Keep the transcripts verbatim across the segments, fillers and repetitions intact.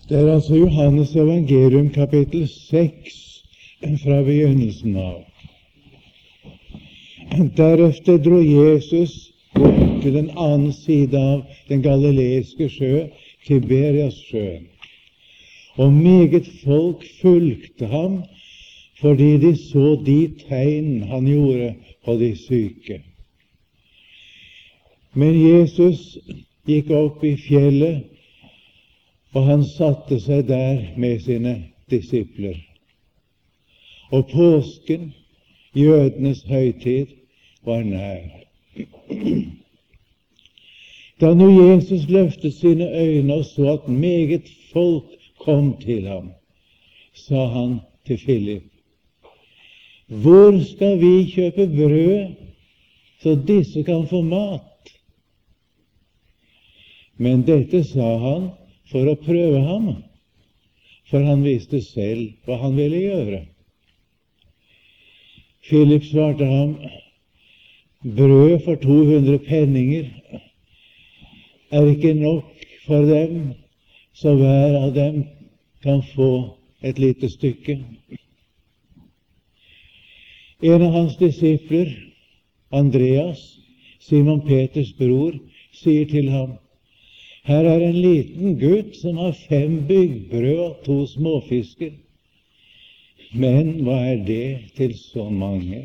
Det er altså Johannes evangelium kapittel seks fra begynnelsen av. Deretter dro Jesus bort til den annen side av den galileiske sjø, Tiberias-sjøen. Og meget folk fulgte ham, fordi de så de tegn han gjorde på de syke. Men Jesus gikk opp i fjellet, og han satte seg der med sine disipler. Og påsken, jødenes høytid, var nær. Da nå Jesus løftet sine øyne og så at meget folk kom til ham, sa han til Philip: Hvor skal vi kjøpe brød, så disse kan få mat? Men dette sa han for å prøve ham, for han visste selv hva han ville gjøre. Philip svarte ham: Brød for to hundre penninger er ikke nok for dem, så hver av dem kan få et lite stykke. En av hans disipler, Andreas, Simon Peters bror, sier til ham: Her er en liten gutt som har fem byggbrød og to småfisker. Men hva er det til så mange?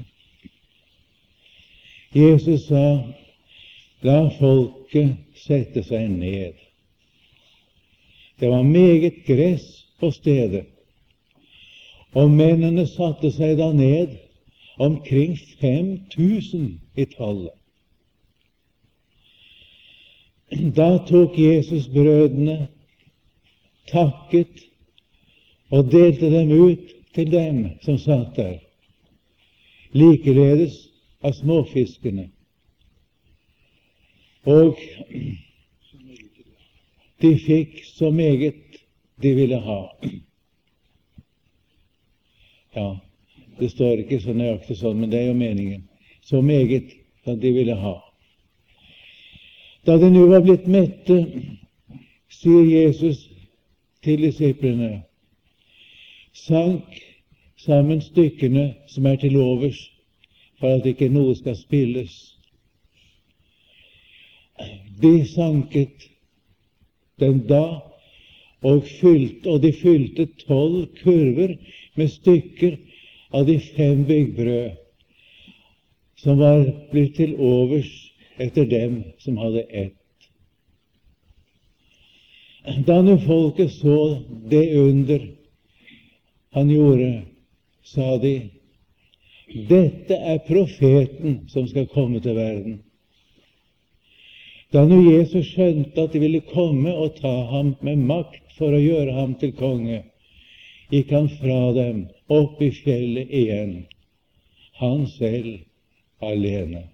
Jesus sa: La folket sette seg ned. Det var meget gress på stedet, og mennene satte seg da ned, omkring fem tusen i tallet. Da tok Jesus brødene, takket og delte dem ut til dem som satt der, likeledes av småfiskene. Og de fikk så meget de ville ha. Ja, det står ikke så nøyaktig sånn, men det er jo meningen. Så meget som de ville ha. Da de nå var blitt mette, sier Jesus til disiplene: Sank sammen stykkene som er til overs, for at ikke noe skal spilles. De sanket den da, og, fylte, og de fylte tolv kurver med stykker av de fem byggbrød, som var blitt til overs etter dem som hadde ett. Da nå folket så det under han gjorde, sa de: Dette er profeten som skal komme til verden. Da nå Jesus skjønte at de ville komme og ta ham med makt for å gjøre ham til konge, gikk han fra dem opp i fjellet igjen, han selv alene.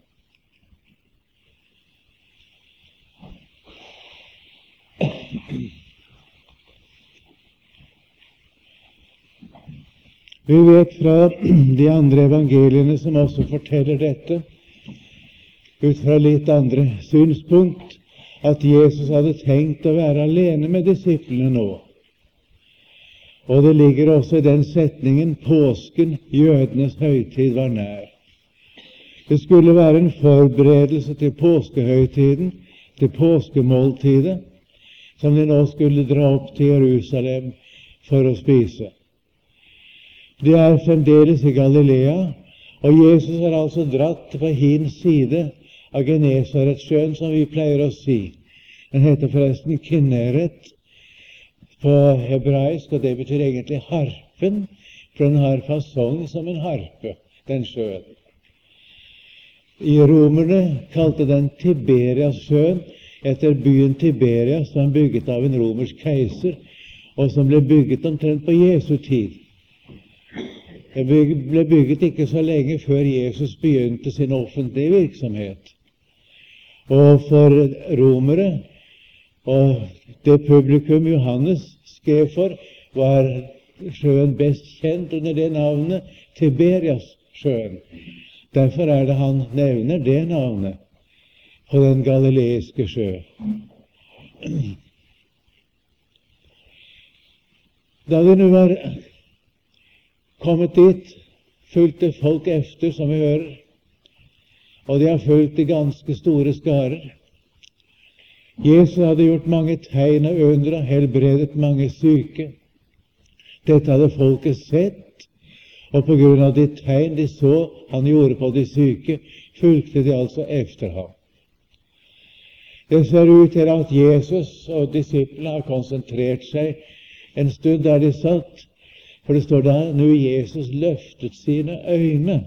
Vi vet fra de andre evangeliene som også forteller dette, ut fra litt andre synspunkt, at Jesus hadde tenkt å være alene med disiplene nå. Og det ligger også i den setningen: påsken, jødenes høytid, var nær. Det skulle være en forberedelse til påskehøytiden, til påskemåltidet, som de nå skulle dra opp til Jerusalem for å spise. De er fremdeles i Galilea, og Jesus har altså dratt på hin side av Genesaretsjøen, som vi pleier å si. Den heter forresten Kinneret på hebraisk, og det betyr egentlig harpen, for den har fasong som en harpe, den sjøen. I romerne kalte den Tiberias-sjøen etter byen Tiberias, som var bygget av en romersk keiser, og som ble bygget omtrent på Jesu tid. Det ble bygget ikke så lenge før Jesus begynte sin offentlige virksomhet. Og for romere, og det publikum Johannes skrev for, var sjøen best kjent under det navnet Tiberias-sjøen. Derfor er det han nevner det navnet på den galileiske sjø. Da de nå var kommet dit, fulgte folk efter, som vi hører, og de har fulgt i ganske store skarer. Jesus hadde gjort mange tegn og under og helbredet mange syke. Dette hadde folket sett, og på grunn av de tegn de så han gjorde på de syke, fulgte de altså efter ham. Det ser ut til at Jesus og disiplene har konsentrert seg en stund der de satt, for det står da, nå Jesus løftet sine øyne.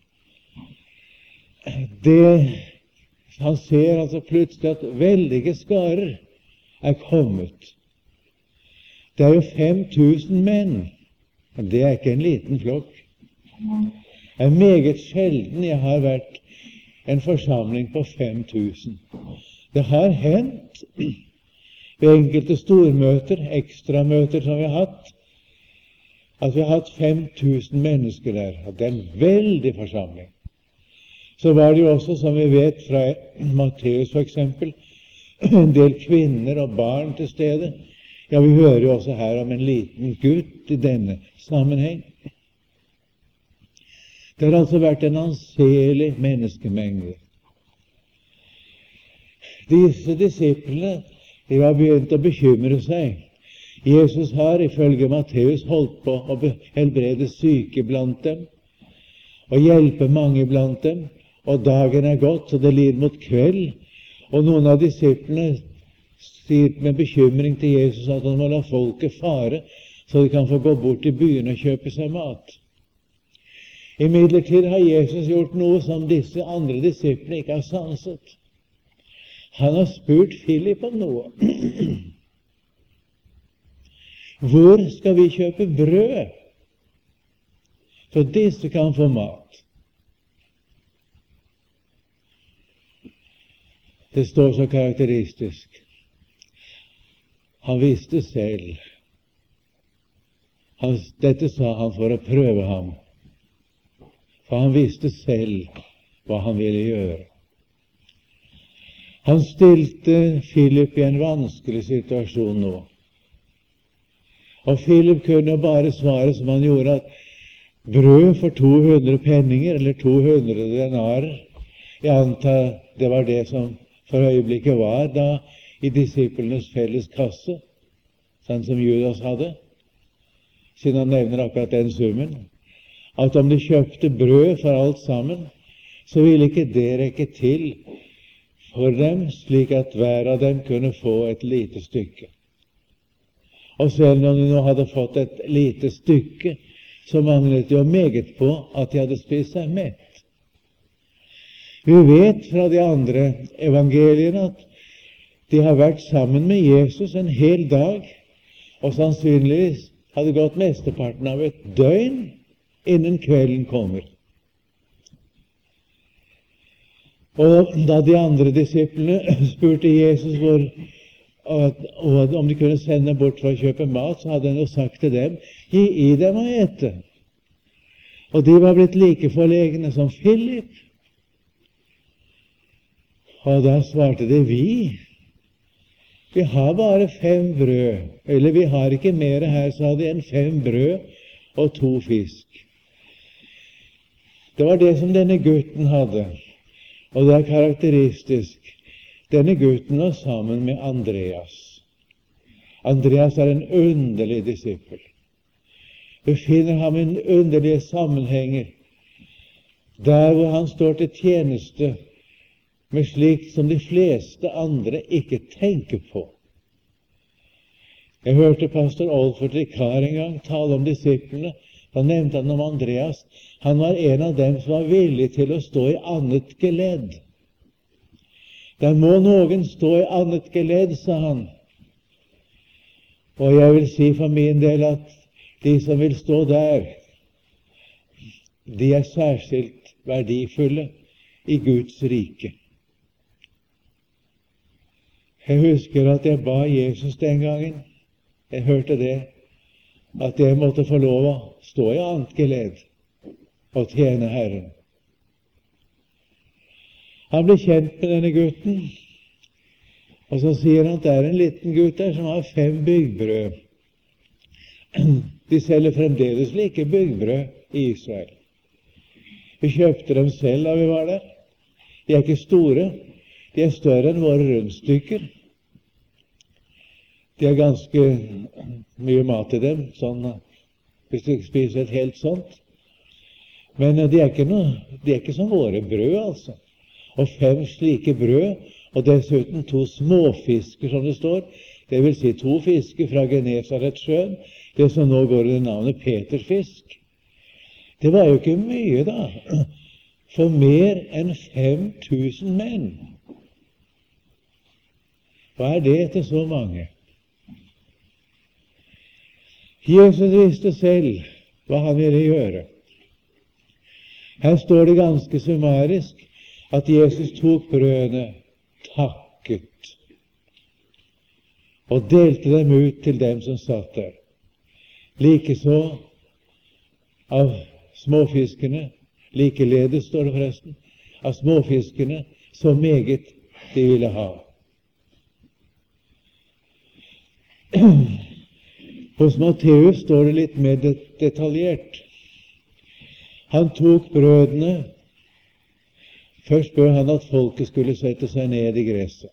Det, han ser altså plutselig at veldige skarer er kommet. Det er jo fem tusen menn. Det er ikke en liten flokk. Det er meget sjelden jeg har vært en forsamling på fem tusen. Det har hendt ved enkelte stormøter, ekstramøter som vi har hatt, at vi har hatt fem tusen mennesker der. Det er en veldig forsamling. Så var det jo også, som vi vet fra Matteus for eksempel, en del kvinner og barn til stede. Ja, vi hører jo også her om en liten gutt i denne sammenheng. Det har altså vært en anselig menneskemengde. Disse disiplene, de har begynt å bekymre seg. Jesus har ifølge Matteus holdt på å helbrede syke blant dem, og hjelpe mange blant dem, og dagen er gått, så det lir mot kveld, og noen av disiplene sier med bekymring til Jesus at han må la folket fare, så de kan få gå bort til byen og kjøpe seg mat. Imidlertid har Jesus gjort noe som disse andre disiplene ikke har sanset. Han har spurt Philip om noe. Hvor skal vi kjøpe brød, så disse kan få mat? Det står så karakteristisk. Han visste selv. Han, dette sa han for å prøve ham. For han visste selv hva han ville gjøre. Han stilte Philip i en vanskelig situasjon nå. Og Philip kunne bare svare som han gjorde, at brød for to hundre penninger, eller to hundre denarer, jeg antar det var det som for øyeblikket var da i disiplenes felles kasse, sånn som Judas hadde, siden han nevner akkurat den summen, at om de kjøpte brød for alt sammen, så ville ikke det rekke til for dem, slik at hver av dem kunne få et lite stykke. Og selv når de nå hadde fått et lite stykke, så manglet det jo meget på at de hadde spist seg mett. Vi vet fra de andre evangeliene at de har vært sammen med Jesus en hel dag, og sannsynligvis hadde gått mesteparten av et døgn innen kvelden kommer. Og da de andre disiplene spurte Jesus hvor, og, og om de kunne sende bort for å kjøpe mat, så hadde han jo sagt til dem, gi i dem å ete. Og de var blitt like forlegne som Philip. Og da svarte de, vi, vi har bare fem brød, eller vi har ikke mer her, sa de, enn fem brød og to fisk. Det var det som denne gutten hadde, og det er karakteristisk. Denne gutten var sammen med Andreas. Andreas er en underlig disippel. Du finner ham i en underlige sammenhenger, der hvor han står til tjeneste med slikt som de fleste andre ikke tenker på. Jeg hørte pastor Olfert Rikar en gang tale om disiplene. Da nevnte han om Andreas. Han var en av dem som var villig til å stå i annet geledd. Der må noen stå i annet geledd, sa han. Og jeg vil si for min del at de som vil stå der, de er særskilt verdifulle i Guds rike. Jeg husker at jeg ba Jesus den gangen. Jeg hørte det, at jeg måtte få lov å stå i annet geledd og tjene Herren. Han ble kjent med denne gutten, og så sier han at det er en liten gutt der som har fem byggbrød. De selger fremdeles like byggbrød i Israel. Vi kjøpte dem selv da vi var der. De er ikke store. De er større enn våre rundstykker. De er ganske mye mat i dem, sånn, hvis du spiser et helt sånt. Men de er ikke, noe, de er ikke som våre brød, altså. Og fem slike brød, og dessuten to småfisker, som det står. Det vil si to fisker fra Genesaretsjøen, det som nå går under navnet Petersfisk. Det var jo ikke mye, da, for mer enn fem tusen menn. Hva er det til så mange? Jesus visste selv hva han ville gjøre. Her står det ganske summarisk at Jesus tok brødene, takket, og delte dem ut til dem som satt der. Likeså av småfiskene, likeledes står det forresten, av småfiskene, så meget de ville ha. Hos Matteus står det litt mer detaljert. Han tok brødene. Først bør han at folket skulle sette seg ned i gresset.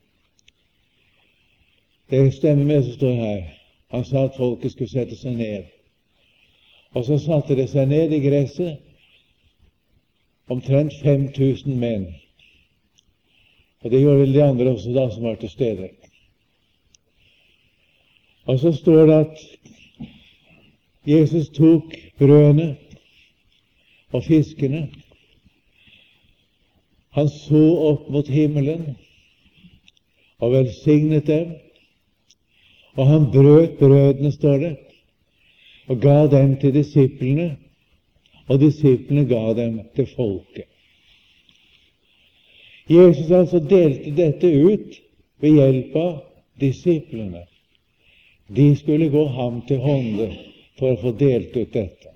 Det stemmer med det som står her. Han sa at folket skulle sette seg ned. Og så satte det seg ned i gresset, omtrent fem tusen menn. Og det gjorde vel de andre også da som var til stede. Og så står det at Jesus tok brødene og fiskene. Han så opp mot himmelen og velsignet dem, og han brøt brødene, står det, og ga dem til disiplene, og disiplene ga dem til folket. Jesus altså delte dette ut ved hjelp av disiplene. De skulle gå ham til hånde for å få delt ut dette.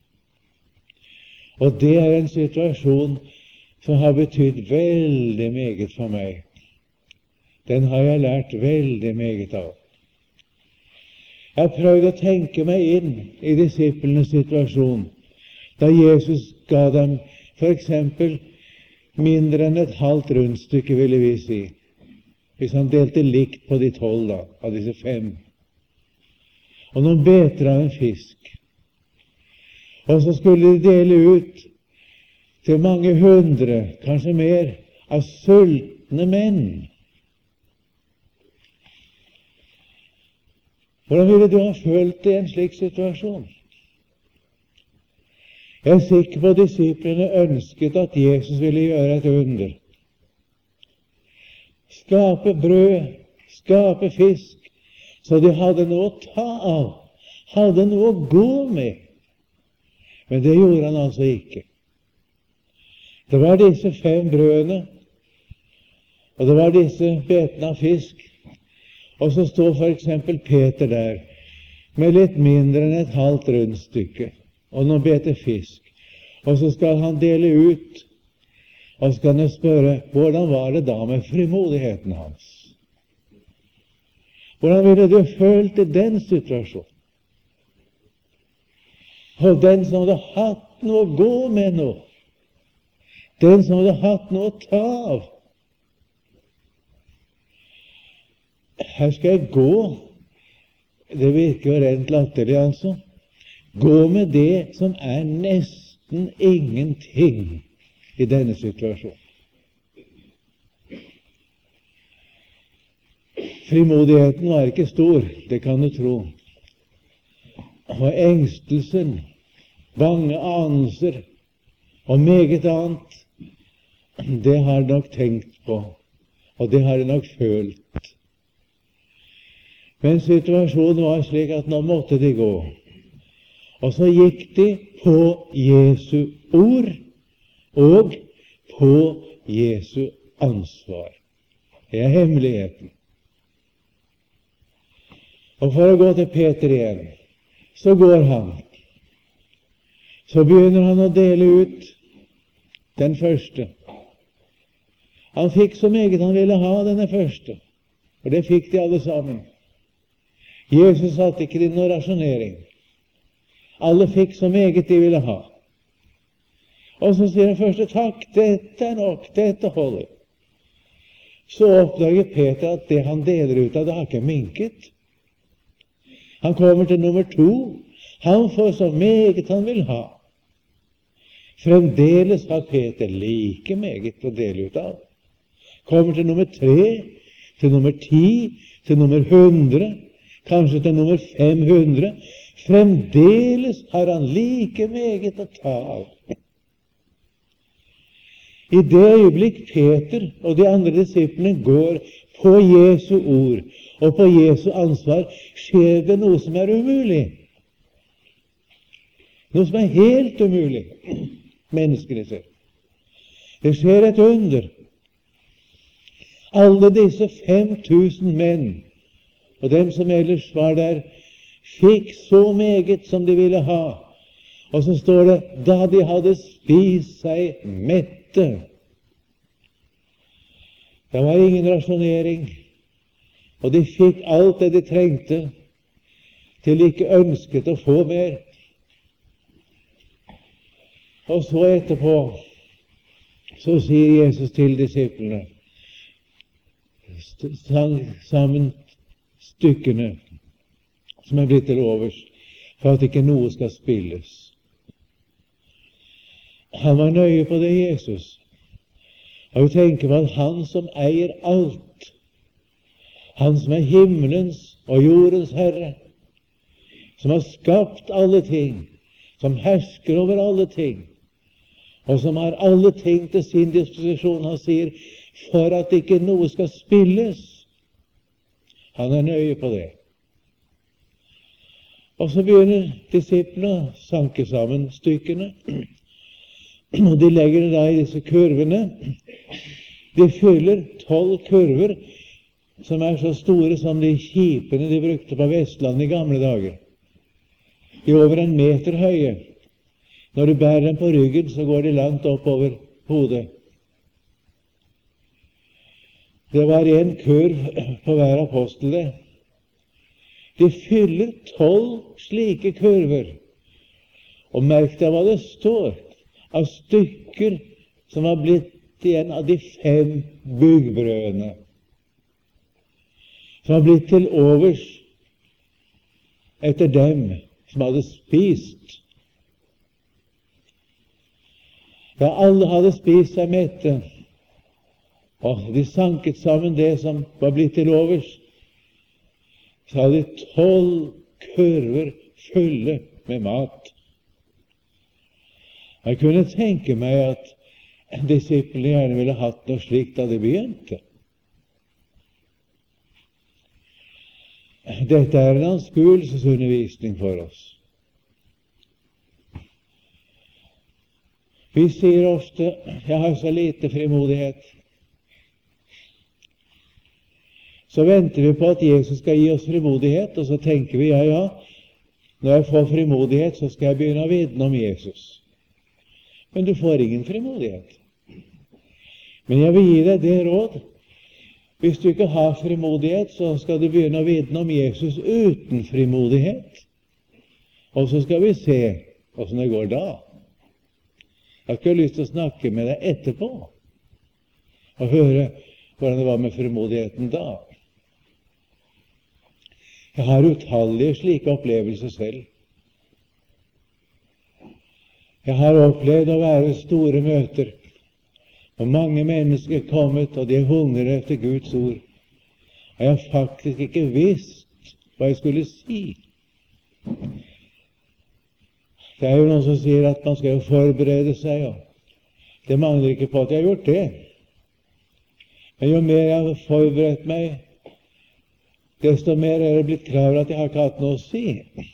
Og det er en situasjon som har betydd veldig meget for meg. Den har jeg lært veldig meget av. Jeg har prøvd å tenke meg inn i disiplenes situasjon, da Jesus ga dem for eksempel mindre enn et halvt rundstykke, ville vi si, hvis han delte likt på de tolv da, av disse fem, og noen beter av en fisk. Og så skulle de dele ut til mange hundre, kanskje mer, av sultne menn. Hvordan ville du ha følt det i en slik situasjon? Jeg er sikker på at disiplene ønsket at Jesus ville gjøre et under. Skape brød, skape fisk, så de hadde noe å ta av, hadde noe å gå med. Men det gjorde han altså ikke. Det var disse fem brødene, og det var disse betene av fisk. Og så står for eksempel Peter der, med litt mindre enn et halvt rundstykke, og noen bete fisk. Og så skal han dele ut, og så skal han spørre, hvordan var det da med frimodigheten hans? Hvordan ville du følt i den situasjonen? Og den som hadde hatt noe å gå med nå, den som hadde hatt noe å ta av. Her skal jeg gå, det virker jo rent latterlig altså, gå med det som er nesten ingenting i denne situasjonen. Frimodigheten var ikke stor, det kan du tro. Og engstelsen, bange anelser og meget annet, det har de nok tenkt på, og det har de nok følt. Men situasjonen var slik at nå måtte de gå. Og så gikk de på Jesu ord og på Jesu ansvar. Det er hemmeligheten. Og for å gå til Peter igjen, så går han. Så begynner han å dele ut den første. Han fikk så meget han ville ha, denne første. Og det fikk de alle sammen. Jesus satte ikke inn noen rasjonering. Alle fikk så meget de ville ha. Og så sier den første, takk, dette er nok, dette holder. Så oppdager Peter at det han deler ut av, det har ikke minket. Han kommer til nummer to. Han får så meget han vil ha. Fremdeles har Peter like meget å dele ut av. Kommer til nummer tre, til nummer ti, til nummer hundre, kanskje til nummer fem hundre. Fremdeles har han like meget å ta av. I det øyeblikk Peter og de andre disiplene går på Jesu ord og på Jesu ansvar, skjer det noe som er umulig. Noe som er helt umulig, menneskene ser. Det skjer et under. Alle disse fem tusen menn, og dem som ellers var der, fikk så meget som de ville ha. Og så står det, da de hadde spist seg mette. Det var ingen rasjonering, og de fikk alt det de trengte, til de ikke ønsket å få mer. Og så etterpå, så sier Jesus til disiplene, sammen stykkene som er blitt til overs, for at ikke noe skal spilles. Han var nøye på det, Jesus. Og vi tenker på at han som eier alt, han som er himmelens og jordens herre, som har skapt alle ting, som hersker over alle ting, og som har alle ting til sin disposisjon, han sier, for at ikke noe skal spilles. Han er nøye på det. Og så begynner disiplene å sanke sammen stykkene, og de legger det da i disse kurvene. De fyller tolv kurver, som er så store som de kipene de brukte på Vestlandet i gamle dager. De er over en meter høye. Når du bærer dem på ryggen, så går de langt opp over hodet. Det var en kurv på hver apostel. De fyller tolv slike kurver. Og merk deg hva det står av stykker som var blitt igjen av de fem byggbrødene, som var blitt til overs etter dem som hadde spist. Ja, alle hadde spist seg mette, og de sanket sammen det som var blitt til overs. Så hadde de tolv kurver fulle med mat. Jeg kunne tenke meg at disiplene gjerne ville hatt noe slikt da de begynte. Dette er en anskuelsesundervisning for oss. Vi sier ofte, jeg har så lite frimodighet. Så venter vi på at Jesus skal gi oss frimodighet, og så tenker vi, ja, ja, når jeg får frimodighet, så skal jeg begynne å vitne om Jesus. Men du får ingen frimodighet. Men jeg vil gi deg det råd. Hvis du ikke har frimodighet, så skal du begynne å vitne om Jesus uten frimodighet. Og så skal vi se hvordan det går da. Jeg har ikke lyst til å snakke med deg etterpå og høre hvordan det var med frimodigheten da. Jeg har utallige slike opplevelser selv. Jeg har opplevd å være i store møter, og mange mennesker er kommet, og de hungrer etter Guds ord. Og jeg har faktisk ikke visst hva jeg skulle si. Det er jo noen som sier at man skal jo forberede seg, og det mangler ikke på at jeg har gjort det. Men jo mer jeg har forberedt meg, desto mer er det blitt klar over at jeg har ikke hatt noe å si.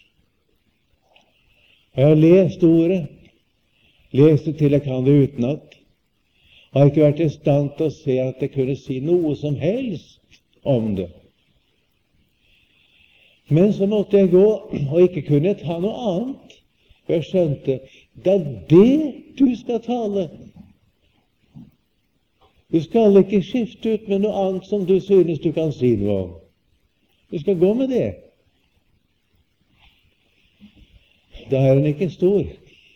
Og jeg har lest ordet, lest det til jeg kan det utenat, og har ikke vært i stand til å se at jeg kunne si noe som helst om det. Men så måtte jeg gå, og ikke kunne ta noe annet. For jeg skjønte, det er det du skal tale. Du skal ikke skifte ut med noe annet som du synes du kan si noe om. Du skal gå med det. da er den ikke stor.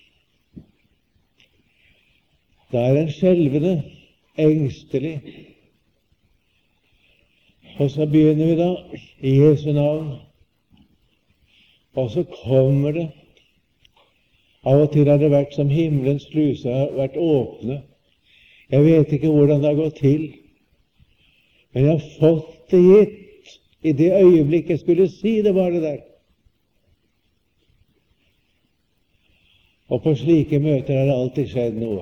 Da er den skjelvende, engstelig. Og så begynner vi da i Jesu navn. Og så kommer det. Av og til har det vært som himmelens sluser har vært åpne. Jeg vet ikke hvordan det har gått til, men jeg har fått det gitt i det øyeblikk jeg skulle si det, var det der. Og på slike møter har det alltid skjedd noe.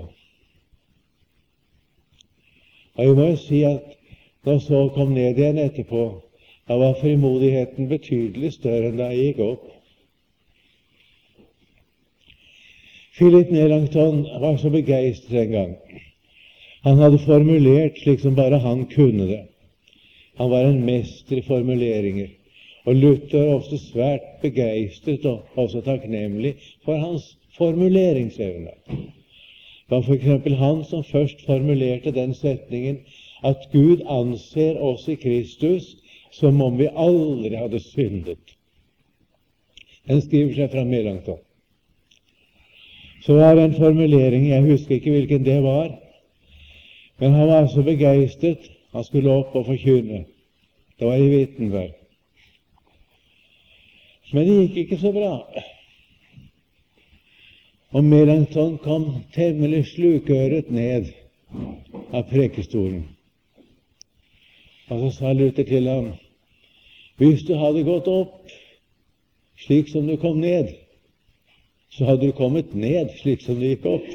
Og jeg må jo si at når så kom ned igjen etterpå, da var frimodigheten betydelig større enn da jeg gikk opp. Philip Melanchthon var så begeistret en gang. Han hadde formulert slik som bare han kunne det. Han var en mester i formuleringer, og Luther var ofte svært begeistret og også takknemlig for hans formuleringsevne. Det var for eksempel han som først formulerte den setningen at Gud anser oss i Kristus som om vi aldri hadde syndet. Den skriver seg fra Melanchthon. Så var det en formulering, jeg husker ikke hvilken det var, men han var så begeistret, han skulle opp og forkynne. Det var i Wittenberg. Men det gikk ikke så bra. Og Melanchthon kom temmelig slukøret ned av prekestolen. Og så sa Luther til ham, hvis du hadde gått opp slik som du kom ned, så hadde du kommet ned slik som du gikk opp.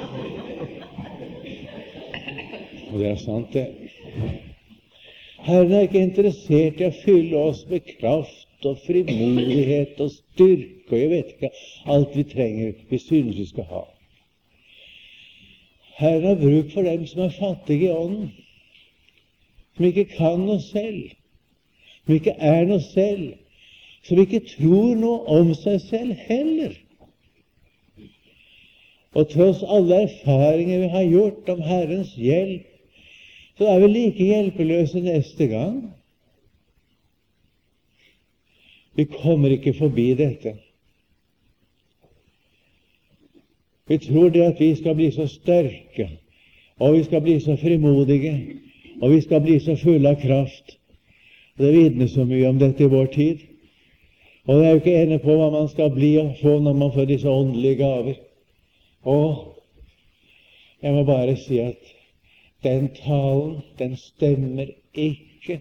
Og det er sant, det. Herren er ikke interessert i å fylle oss med kraft og frimodighet og styrke, og jeg vet ikke alt vi trenger, vi synes vi skal ha. Herren har bruk for dem som er fattige i ånden, som ikke kan noe selv, som ikke er noe selv, som ikke tror noe om seg selv heller. Og tross alle erfaringer vi har gjort om Herrens hjelp, så er vi like hjelpeløse neste gang. Vi kommer ikke forbi dette. Vi tror det at vi skal bli så sterke, og vi skal bli så frimodige, og vi skal bli så fulle av kraft. Det vitner så mye om dette i vår tid. Og det er jo ikke enig på hva man skal bli og få når man får disse åndelige gaver. Og jeg må bare si at den talen, den stemmer ikke.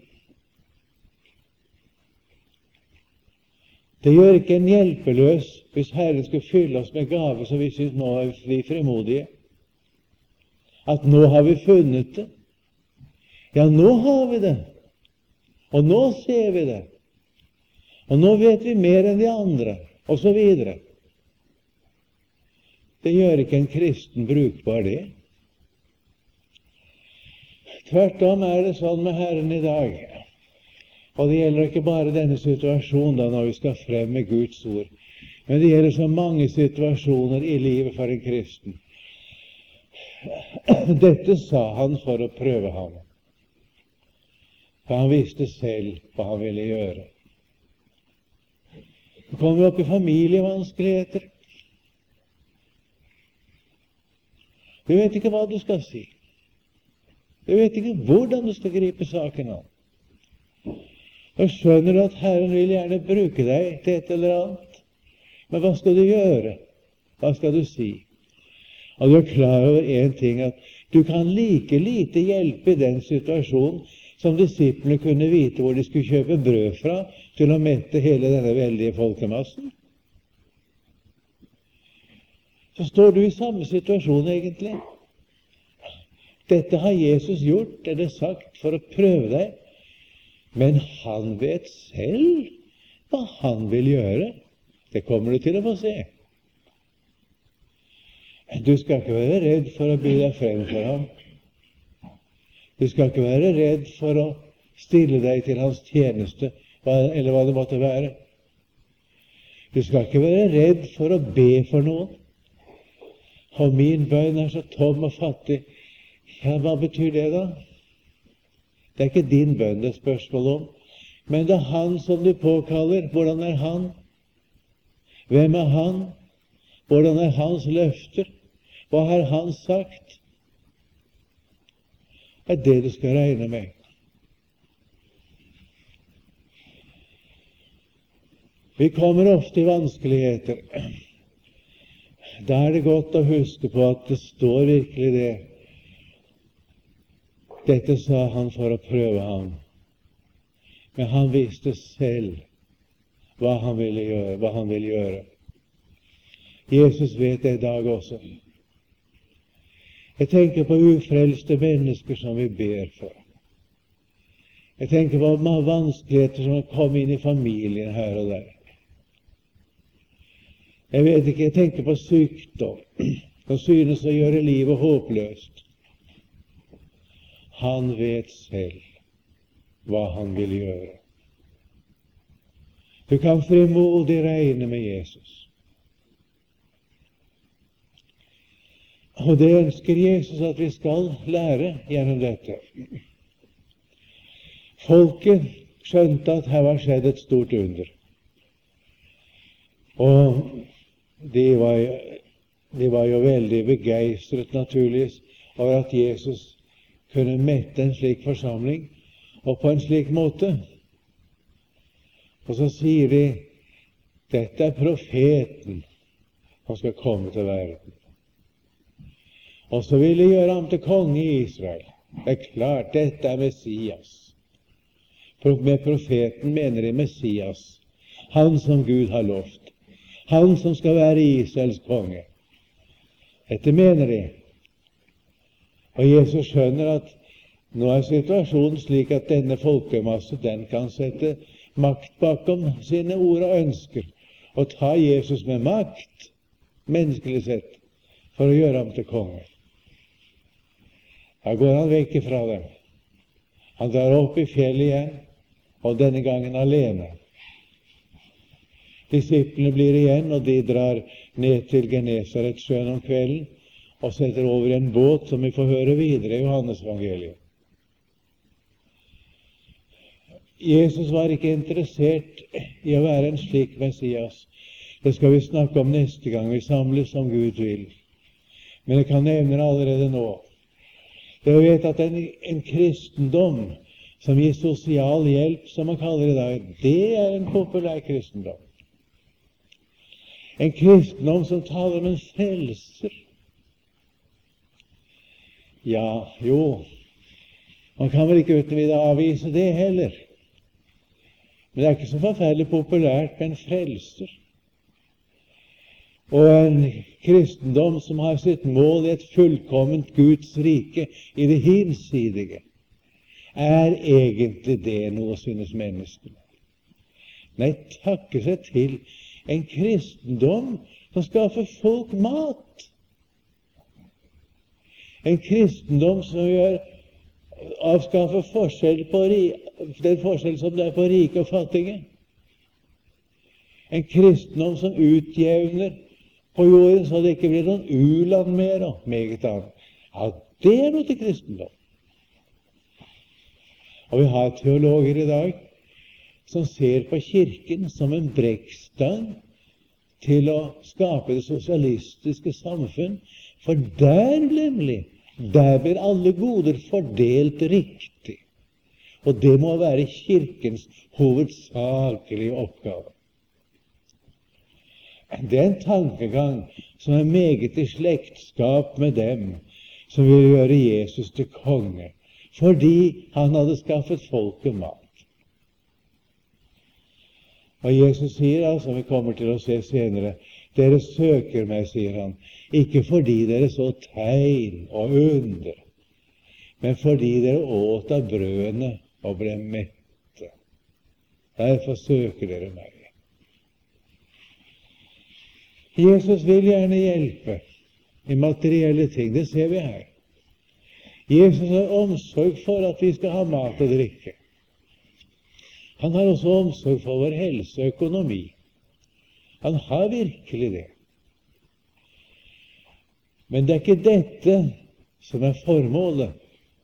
Det gjør ikke en hjelpeløs hvis Herren skulle fylle oss med gaver så vi synes nå er vi frimodige. At nå har vi funnet det. Ja, nå har vi det. Og nå ser vi det. Og nå vet vi mer enn de andre, og så videre. Det gjør ikke en kristen brukbar det. Tvert om er det sånn med Herren i dag. Og det gjelder ikke bare denne situasjonen da når vi skal frem med Guds ord, men det gjelder så mange situasjoner i livet for en kristen. Dette sa han for å prøve ham. For han visste selv hva han ville gjøre. Så kommer vi opp i familievanskeligheter. Du vet ikke hva du skal si. Du vet ikke hvordan du skal gripe saken an. Og skjønner du at Herren vil gjerne bruke deg til et eller annet. Men hva skal du gjøre? Hva skal du si? Og du er klar over en ting, at du kan like lite hjelpe i den situasjonen som disiplene kunne vite hvor de skulle kjøpe brød fra til å mette hele denne veldige folkemassen. Så står du i samme situasjon egentlig. Dette har Jesus gjort, er det sagt, for å prøve deg. Men han vet selv hva han vil gjøre. Det kommer du til å få se. Du skal ikke være redd for å by deg frem for ham. Du skal ikke være redd for å stille deg til hans tjeneste, eller hva det måtte være. Du skal ikke være redd for å be for noen. Og min bønn er så tom og fattig. Ja, hva betyr det da? Det er ikke din bønn det er spørsmål om, men det er han som du påkaller. Hvordan er han? Hvem er han? Hvordan er hans løfter? Hva har han sagt? Det er det du skal regne med. Vi kommer ofte i vanskeligheter. Da er det godt å huske på at det står virkelig det. Dette sa han for å prøve ham. Men han visste selv hva han ville gjøre, hva han ville gjøre. Jesus vet det i dag også. Jeg tenker på ufrelste mennesker som vi ber for. Jeg tenker på mange vanskeligheter som har kommet inn i familien her og der. Jeg vet ikke, jeg tenker på sykdom som synes å gjøre livet håpløst. Han vet selv hva han vil gjøre. Du kan frimodig regne med Jesus. Og det ønsker Jesus at vi skal lære gjennom dette. Folket skjønte at her var skjedd et stort under. Og de var, de var jo veldig begeistret naturligvis over at Jesus kunne mette en slik forsamling, og på en slik måte. Og så sier de, dette er profeten som skal komme til verden. Og så vil de gjøre ham til konge i Israel. Det er klart, dette er Messias. Med profeten mener de Messias, han som Gud har lovt. Han som skal være Israels konge. Dette mener de. Og Jesus skjønner at nå er situasjonen slik at denne folkemasse, den kan sette makt bakom sine ord og ønsker, og ta Jesus med makt, menneskelig sett, for å gjøre ham til konge. Da går han vekk fra dem. Han drar opp i fjellet igjen, og denne gangen alene. Disiplene blir igjen, og de drar ned til Genesaretsjøen om kvelden og setter over en båt, som vi får høre videre i Johannesevangeliet. Jesus var ikke interessert i å være en slik Messias. Det skal vi snakke om neste gang vi samles som Gud vil. Men jeg kan nevne det allerede nå. Jeg vet at en, en kristendom som gir sosial hjelp, som man kaller det i dag, det er en populær kristendom. En kristendom som taler om en frelser. Ja, jo, man kan vel ikke uten videre avvise det heller. Men det er ikke så forferdelig populært med en frelser. Og en kristendom som har sitt mål i et fullkomment Guds rike i det hinsidige, er egentlig det noe, synes menneskene. Nei, takke seg til en kristendom som skaffer folk mat. En kristendom som gjør avskaffer forskjell på den forskjell som det er på rike og fattige. En kristendom som utjevner på jorden så det ikke blir noen u-land mer og meget annet. Ja, det er noe til kristendom. Og vi har teologer i dag som ser på kirken som en brekkstang til å skape det sosialistiske samfunn, for der nemlig, der blir alle goder fordelt riktig. Og det må være kirkens hovedsakelige oppgave. Det er en tankegang som er meget i slektskap med dem som vil gjøre Jesus til konge, fordi han hadde skaffet folket mat. Og Jesus sier, altså, vi kommer til å se senere, dere søker meg, sier han, ikke fordi dere så tegn og under, men fordi dere åt av brødene og ble mette. Derfor søker dere meg. Jesus vil gjerne hjelpe i materielle ting, det ser vi her. Jesus har omsorg for at vi skal ha mat og drikke. Han har også omsorg for vår helse og økonomi. Han har virkelig det. Men det er ikke dette som er formålet.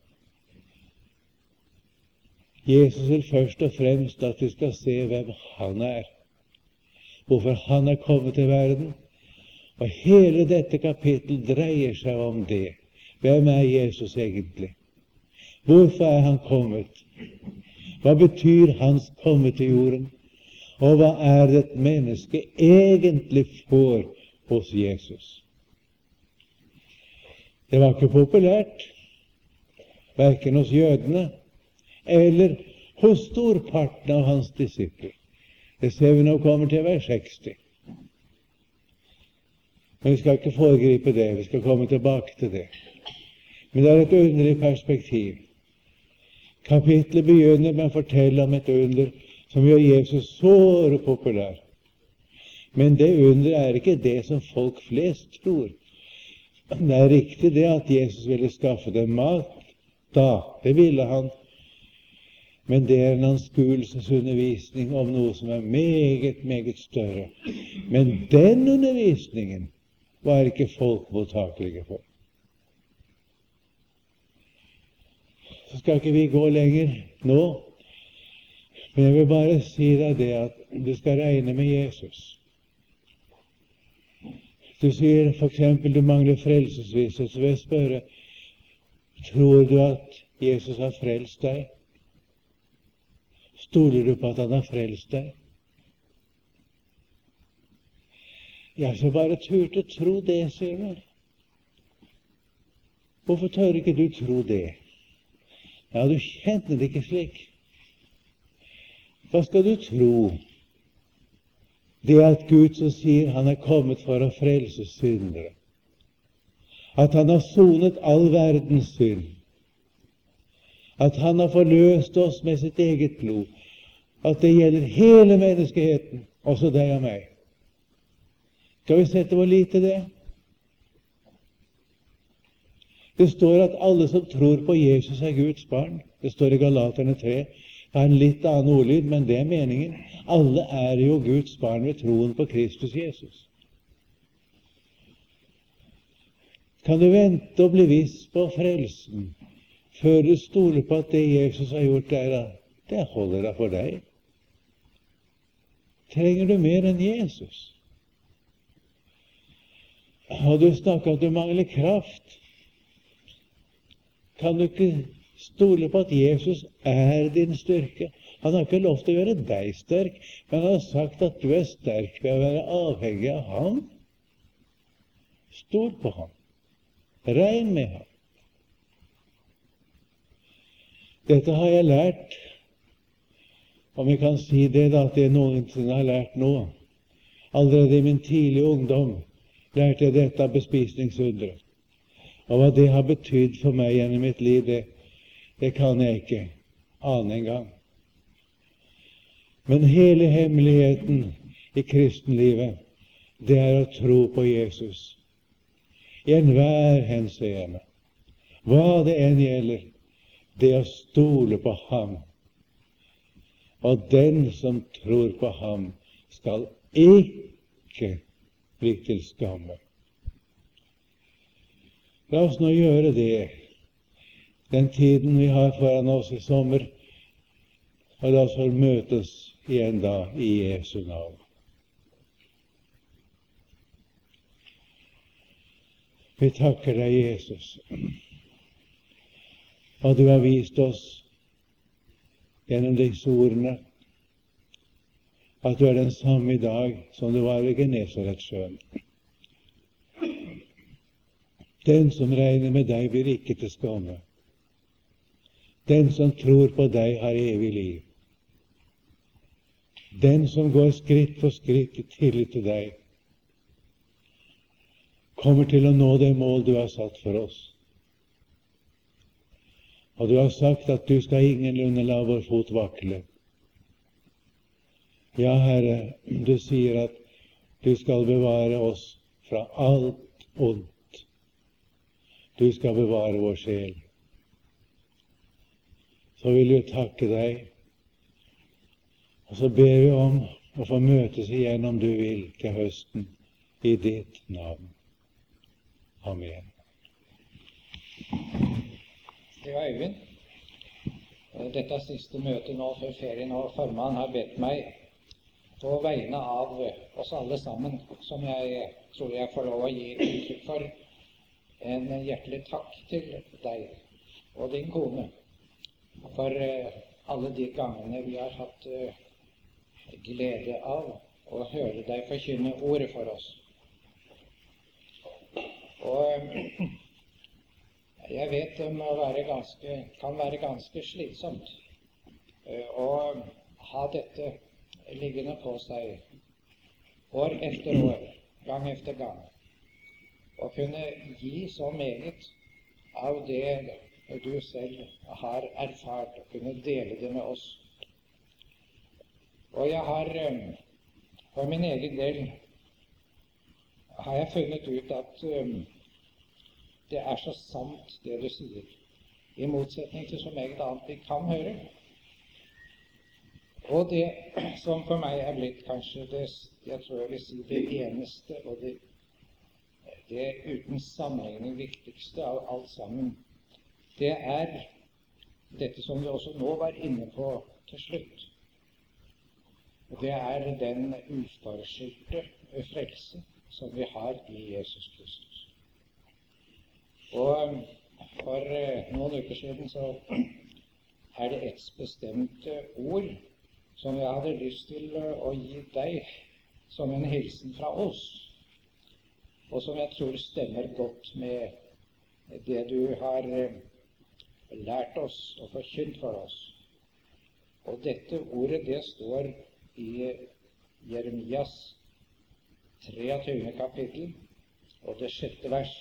Jesus vil først og fremst at vi skal se hvem han er, hvorfor han er kommet til verden, Og hele dette kapittel dreier seg om det. Hvem er Jesus egentlig? Hvorfor er han kommet? Hva betyr hans komme til jorden? Og hva er det et menneske egentlig får hos Jesus? Det var ikke populært, hverken hos jødene eller hos storparten av hans disipler. Det ser vi nå kommer til vers seksti. Men vi skal ikke foregripe det, vi skal komme tilbake til det. Men det er et underlig perspektiv. Kapitlet begynner med å fortelle om et under som gjør Jesus så populær. Men det under er ikke det som folk flest tror. Det er riktig det at Jesus ville skaffe dem mat. Da, det ville han. Men det er en anskuelsesundervisning om noe som er meget, meget større. Men den undervisningen var ikke folk mottakelige for. Så skal ikke vi gå lenger nå. Men jeg vil bare si deg det at du skal regne med Jesus. Du sier for eksempel du mangler frelsesvisshet, så vil jeg spørre, tror du at Jesus har frelst deg? Stoler du på at han har frelst deg? Jeg skal bare turde tro det, sier du. Hvorfor tør ikke du tro det? Ja, du kjenner det ikke slik. Hva skal du tro? Det at Gud så sier han er kommet for å frelse syndere. At han har sonet all verdens synd. At han har forløst oss med sitt eget blod. At det gjelder hele menneskeheten, også deg og meg. Skal vi sette vår lit til det? Det står at alle som tror på Jesus er Guds barn. Det står i Galaterne tre. Det er en litt annen ordlyd, men det er meningen. Alle er jo Guds barn ved troen på Kristus Jesus. Kan du vente og bli viss på frelsen før du stoler på at det Jesus har gjort der, det holder deg for deg? Trenger du mer enn Jesus? Og du snakker at du mangler kraft. Kan du ikke stole på at Jesus er din styrke? Han har ikke lov til å gjøre deg sterk, men han har sagt at du er sterk ved å være avhengig av ham. Stol på ham. Regn med ham. Dette har jeg lært, om jeg kan si det da, at det er noen som jeg har lært nå. Allerede i min tidlige ungdom lærte jeg dette av bespisningsundret. Og hva det har betydd for meg gjennom mitt liv, det, det kan jeg ikke ane engang. Men hele hemmeligheten i kristenlivet, det er å tro på Jesus. I enhver henseende. Hva det enn gjelder, det er å stole på ham. Og den som tror på ham, skal ikke bli til skamme. La oss nå gjøre det den tiden vi har foran oss i sommer, og la oss møtes igjen da i Jesu navn. Vi takker deg, Jesus, og du har vist oss gjennom disse ordene at du er den samme i dag som du var ved Genesaretsjøen. Den som regner med deg, blir ikke til skamme. Den som tror på deg, har evig liv. Den som går skritt for skritt i tillit til deg, kommer til å nå det mål du har satt for oss. Og du har sagt at du skal ingenlunde la vår fot vakle. Ja, Herre, du sier at du skal bevare oss fra alt ondt. Du skal bevare vår sjel. Så vil vi takke deg, og så ber vi om å få møtes igjen, om du vil, til høsten, i ditt navn. Amen. Det var Øyvind. Dette er siste møte nå før ferien, og formannen har bedt meg på vegne av oss alle sammen, som jeg tror jeg får lov å gi uttrykk for, en hjertelig takk til deg og din kone for alle de gangene vi har hatt glede av å høre deg forkynne ordet for oss. Og jeg vet det må være ganske, kan være ganske slitsomt å ha dette liggende på seg år efter år, gang efter gang, og kunne gi så meget av det du selv har erfart, og kunne dele det med oss. Og jeg har, for min egen del, har jeg funnet ut at um, det er så sant det du sier, i motsetning til så meget annet vi kan høre. Og det som for meg er blitt kanskje det, jeg tror jeg vil si det eneste, og det, det uten sammenligning viktigste av alt sammen, det er dette som vi også nå var inne på til slutt. Det er den uforskyldte frelse som vi har i Jesus Kristus. Og for noen uker siden så er det et bestemt ord som jeg hadde lyst til å gi deg som en hilsen fra oss, og som jeg tror stemmer godt med det du har lært oss og forkynt for oss. Og dette ordet, det står i Jeremias treogtyvende kapittel og det sjette vers.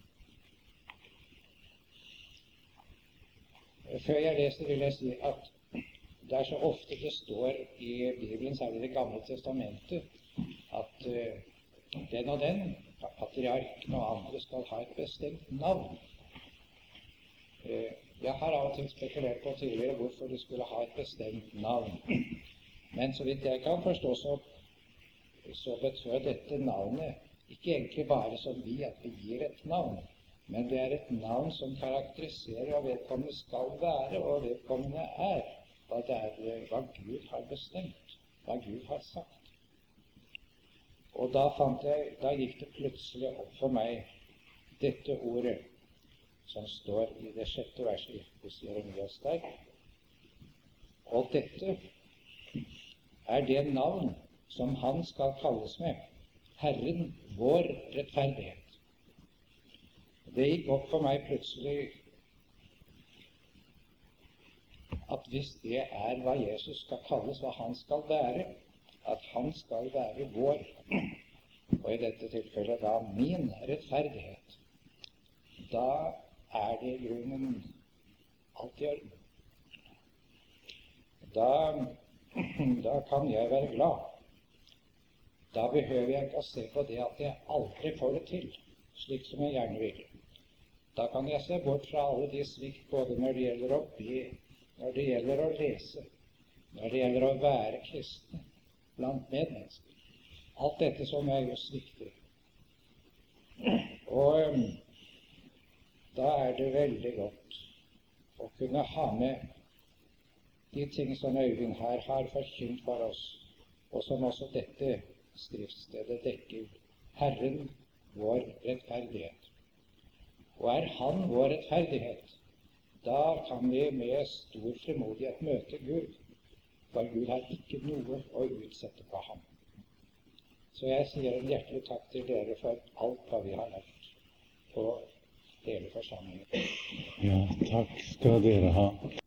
Før jeg leser vil jeg si at det er så ofte det står i Bibelen, særlig Det gamle testamentet, at uh, den og den, patriarken og andre, skal ha et bestemt navn. Uh, jeg har av og til spekulert på tidligere hvorfor de skulle ha et bestemt navn. Men så vidt jeg kan forstå, så, så betød dette navnet ikke egentlig bare som vi, at vi gir et navn, men det er et navn som karakteriserer hva vedkommende skal være, og vedkommende er, hva det er, hva Gud har bestemt, hva Gud har sagt. Og da fant jeg, da gikk det plutselig opp for meg dette ordet som står i det sjette verset hos Jeremias der. Og dette er det navn som han skal kalles med, Herren vår rettferdighet. Det gikk opp for meg plutselig at hvis det er hva Jesus skal kalles, hva han skal være, at han skal være vår, og i dette tilfellet da min rettferdighet, da er det i grunnen alt i orden. Da, da kan jeg være glad. Da behøver jeg ikke å se på det at jeg aldri får det til, slik som jeg gjerne vil. Da kan jeg se bort fra alle de svikt, både når det gjelder å be, når det gjelder å lese, når det gjelder å være kristne blant medmennesker. Alt dette som er jo svikter. Og um, da er det veldig godt å kunne ha med de ting som Øyvind her har forkynt for oss, og som også dette skriftstedet dekker. Herren vår rettferdighet. Og er han vår rettferdighet, da kan vi med stor frimodighet møte Gud, for Gud har ikke noe å utsette på ham. Så jeg sier en hjertelig takk til dere for alt hva vi har lært på hele forsamlingen. Ja, takk skal dere ha.